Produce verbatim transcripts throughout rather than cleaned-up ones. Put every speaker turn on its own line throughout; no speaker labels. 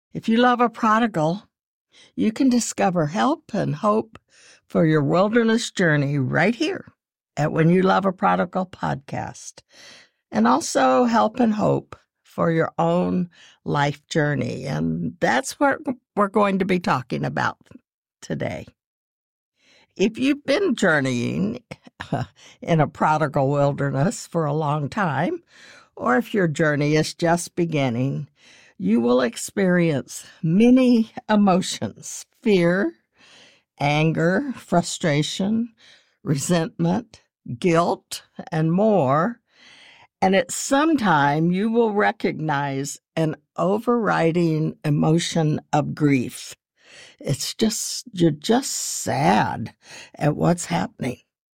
If you love a prodigal, you can discover help and hope for your wilderness journey right here at When You Love a Prodigal podcast, and also help and hope for your own life journey. And that's what we're going to be talking about today. If you've been journeying in a prodigal wilderness for a long time, or if your journey is just beginning, you will experience many emotions: fear, anger, frustration, resentment, guilt, and more. And at some time, you will recognize an overriding emotion of grief. It's just, you're just sad at what's happening.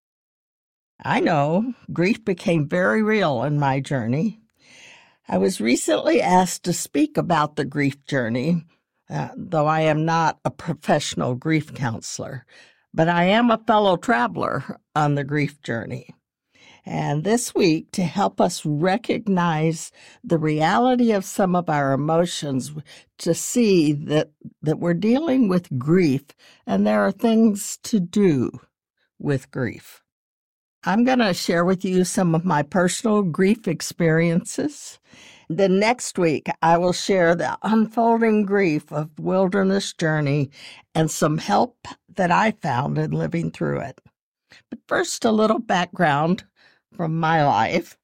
I know grief became very real in my journey. I was recently asked to speak about the grief journey, uh, though I am not a professional grief counselor, but I am a fellow traveler on the grief journey. And this week, to help us recognize the reality of some of our emotions, to see that, that we're dealing with grief and there are things to do with grief. I'm going to share with you some of my personal grief experiences. Then next week, I will share the unfolding grief of wilderness journey and some help that I found in living through it. But first, a little background from my life.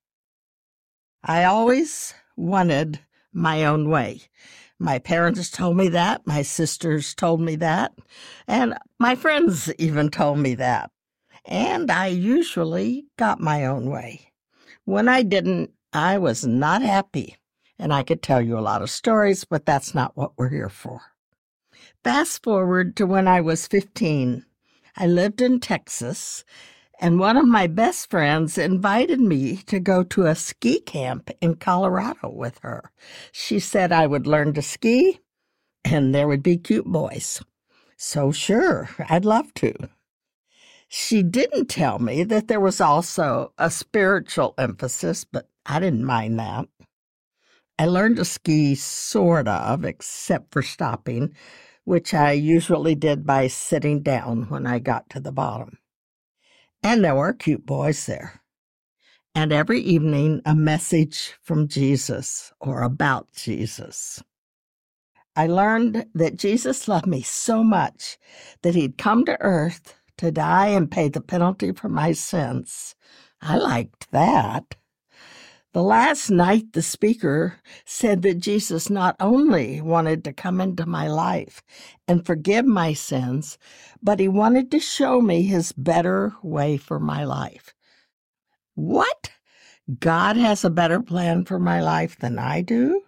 I always wanted my own way. My parents told me that, my sisters told me that, and my friends even told me that. And I usually got my own way. When I didn't, I was not happy. And I could tell you a lot of stories, but that's not what we're here for. Fast forward to when I was fifteen. I lived in Texas, and one of my best friends invited me to go to a ski camp in Colorado with her. She said I would learn to ski, and there would be cute boys. So sure, I'd love to. She didn't tell me that there was also a spiritual emphasis, but I didn't mind that. I learned to ski sort of, except for stopping, which I usually did by sitting down when I got to the bottom. And there were cute boys there. And every evening, a message from Jesus or about Jesus. I learned that Jesus loved me so much that he'd come to earth to die and pay the penalty for my sins. I liked that. The last night, the speaker said that Jesus not only wanted to come into my life and forgive my sins, but he wanted to show me his better way for my life. What? God has a better plan for my life than I do?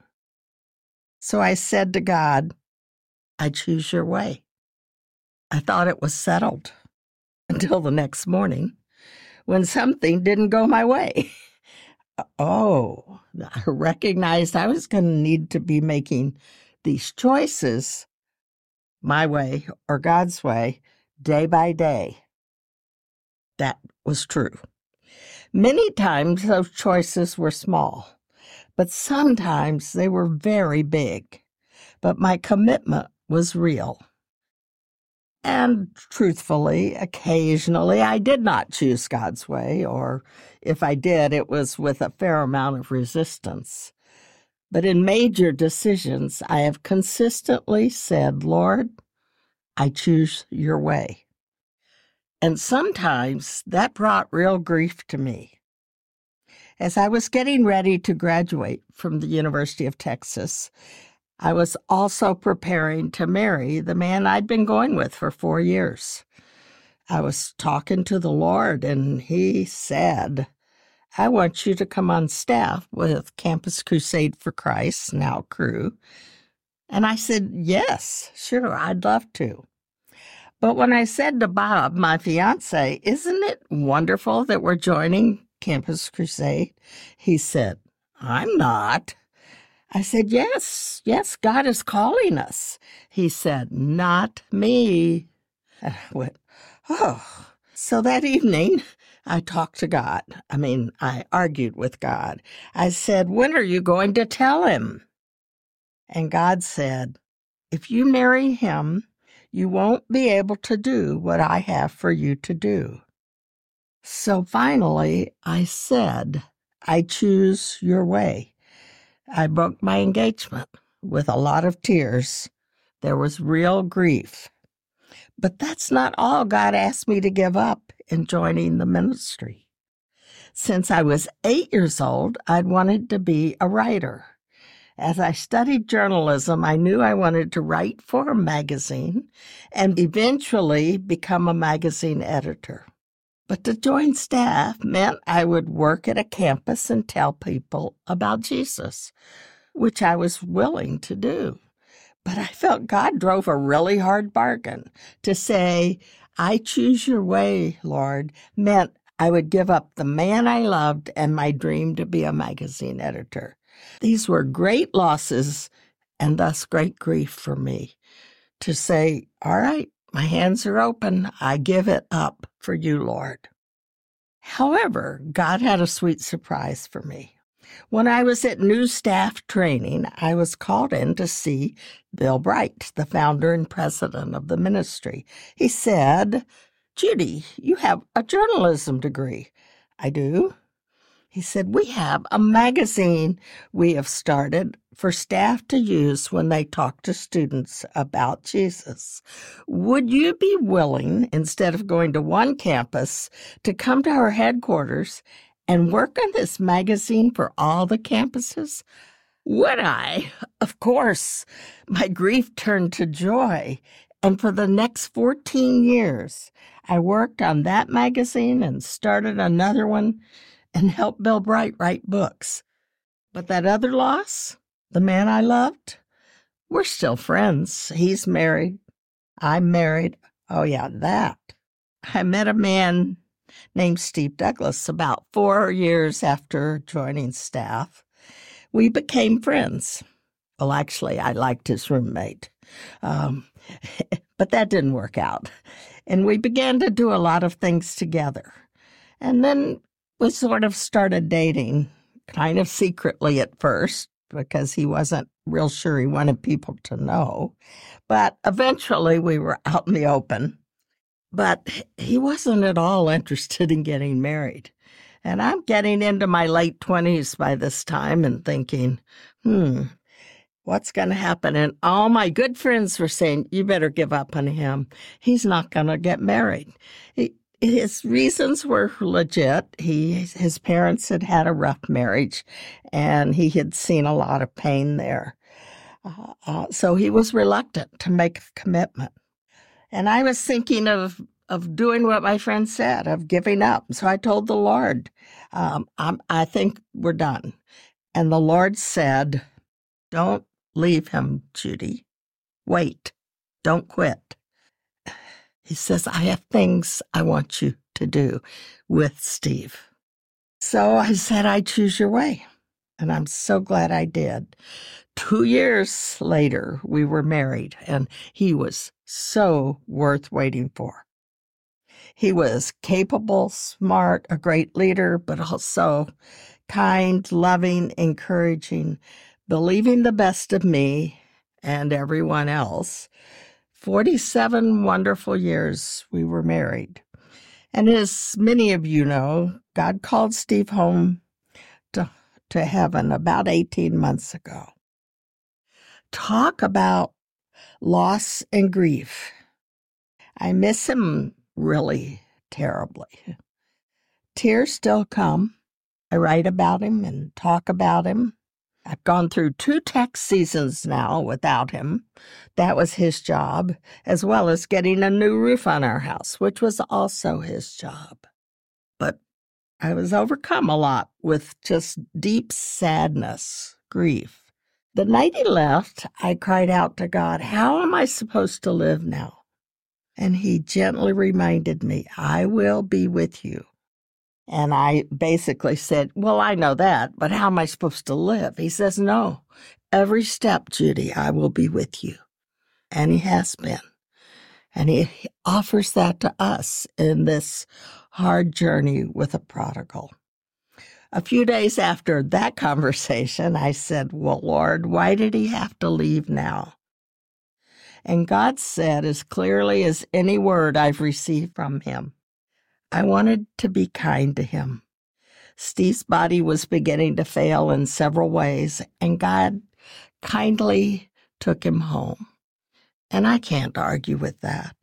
So I said to God, I choose your way. I thought it was settled until the next morning when something didn't go my way. Oh, I recognized I was going to need to be making these choices, my way or God's way, day by day. That was true. Many times those choices were small, but sometimes they were very big. But my commitment was real. And truthfully, occasionally I did not choose God's way, or if I did, it was with a fair amount of resistance. But in major decisions, I have consistently said, Lord, I choose your way. And sometimes that brought real grief to me. As I was getting ready to graduate from the University of Texas, I was also preparing to marry the man I'd been going with for four years. I was talking to the Lord, and he said, I want you to come on staff with Campus Crusade for Christ, now Cru. And I said, yes, sure, I'd love to. But when I said to Bob, my fiance, isn't it wonderful that we're joining Campus Crusade? He said, I'm not. I said, yes, yes, God is calling us. He said, not me. And I went, oh. So that evening, I talked to God. I mean, I argued with God. I said, when are you going to tell him? And God said, If you marry him, you won't be able to do what I have for you to do. So finally, I said, I choose your way. I broke my engagement with a lot of tears. There was real grief. But that's not all God asked me to give up in joining the ministry. Since I was eight years old, I'd wanted to be a writer. As I studied journalism, I knew I wanted to write for a magazine and eventually become a magazine editor. But to join staff meant I would work at a campus and tell people about Jesus, which I was willing to do. But I felt God drove a really hard bargain. To say, I choose your way, Lord, meant I would give up the man I loved and my dream to be a magazine editor. These were great losses and thus great grief for me. To say, all right, my hands are open. I give it up for you, Lord. However, God had a sweet surprise for me. When I was at new staff training, I was called in to see Bill Bright, the founder and president of the ministry. He said, Judy, you have a journalism degree. I do. He said, we have a magazine we have started for staff to use when they talk to students about Jesus. Would you be willing, instead of going to one campus, to come to our headquarters and work on this magazine for all the campuses? Would I? Of course. My grief turned to joy. And for the next fourteen years, I worked on that magazine and started another one and helped Bill Bright write books. But that other loss, the man I loved, we're still friends. He's married. I'm married. Oh, yeah, that. I met a man named Steve Douglas about four years after joining staff. We became friends. Well, actually, I liked his roommate, um, but that didn't work out. And we began to do a lot of things together. And then we sort of started dating, kind of secretly at first, because he wasn't real sure he wanted people to know. But eventually we were out in the open. But he wasn't at all interested in getting married. And I'm getting into my late twenties by this time and thinking, hmm, what's going to happen? And all my good friends were saying, you better give up on him. He's not going to get married. He, his reasons were legit. He, his parents had had a rough marriage, and he had seen a lot of pain there. Uh, uh, so he was reluctant to make a commitment. And I was thinking of of doing what my friend said, of giving up. So I told the Lord, um, I'm, I think we're done. And the Lord said, don't leave him, Judy. Wait. Don't quit. He says, I have things I want you to do with Steve. So I said, I choose your way. And I'm so glad I did. Two years later, we were married, and he was so worth waiting for. He was capable, smart, a great leader, but also kind, loving, encouraging, believing the best of me and everyone else. forty-seven wonderful years we were married. And as many of you know, God called Steve home to, to heaven about eighteen months ago. Talk about loss and grief. I miss him really terribly. Tears still come. I write about him and talk about him. I've gone through two tax seasons now without him. That was his job, as well as getting a new roof on our house, which was also his job. But I was overcome a lot with just deep sadness, grief. The night he left, I cried out to God, how am I supposed to live now? And he gently reminded me, I will be with you. And I basically said, well, I know that, but how am I supposed to live? He says, no, every step, Judy, I will be with you. And he has been. And he offers that to us in this hard journey with a prodigal. A few days after that conversation, I said, well, Lord, why did he have to leave now? And God said as clearly as any word I've received from him, I wanted to be kind to him. Steve's body was beginning to fail in several ways, and God kindly took him home. And I can't argue with that.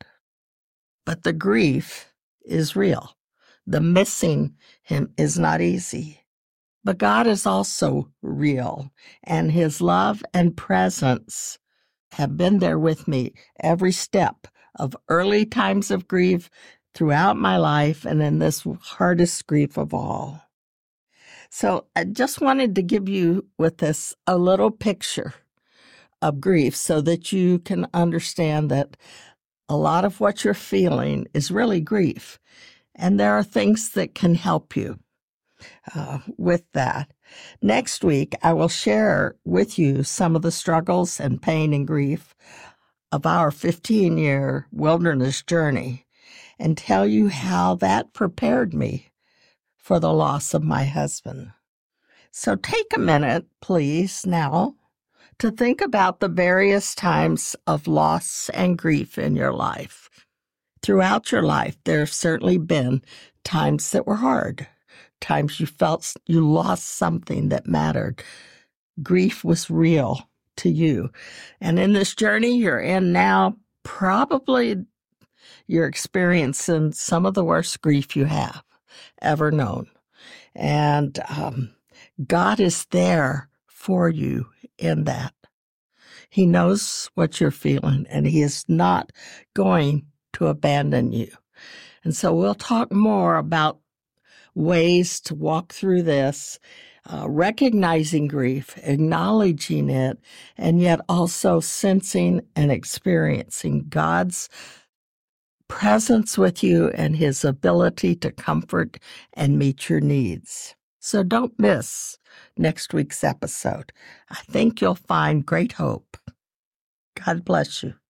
But the grief is real. The missing him is not easy. But God is also real, and his love and presence have been there with me every step of early times of grief throughout my life and in this hardest grief of all. So I just wanted to give you with this a little picture of grief so that you can understand that a lot of what you're feeling is really grief. And there are things that can help you uh, with that. Next week, I will share with you some of the struggles and pain and grief of our fifteen-year wilderness journey and tell you how that prepared me for the loss of my husband. So take a minute, please, now, to think about the various times of loss and grief in your life. Throughout your life, there have certainly been times that were hard, times you felt you lost something that mattered. Grief was real to you. And in this journey you're in now, probably you're experiencing some of the worst grief you have ever known. And um, God is there for you in that. He knows what you're feeling, and he is not going to abandon you. And so we'll talk more about ways to walk through this, uh, recognizing grief, acknowledging it, and yet also sensing and experiencing God's presence with you and his ability to comfort and meet your needs. So don't miss next week's episode. I think you'll find great hope. God bless you.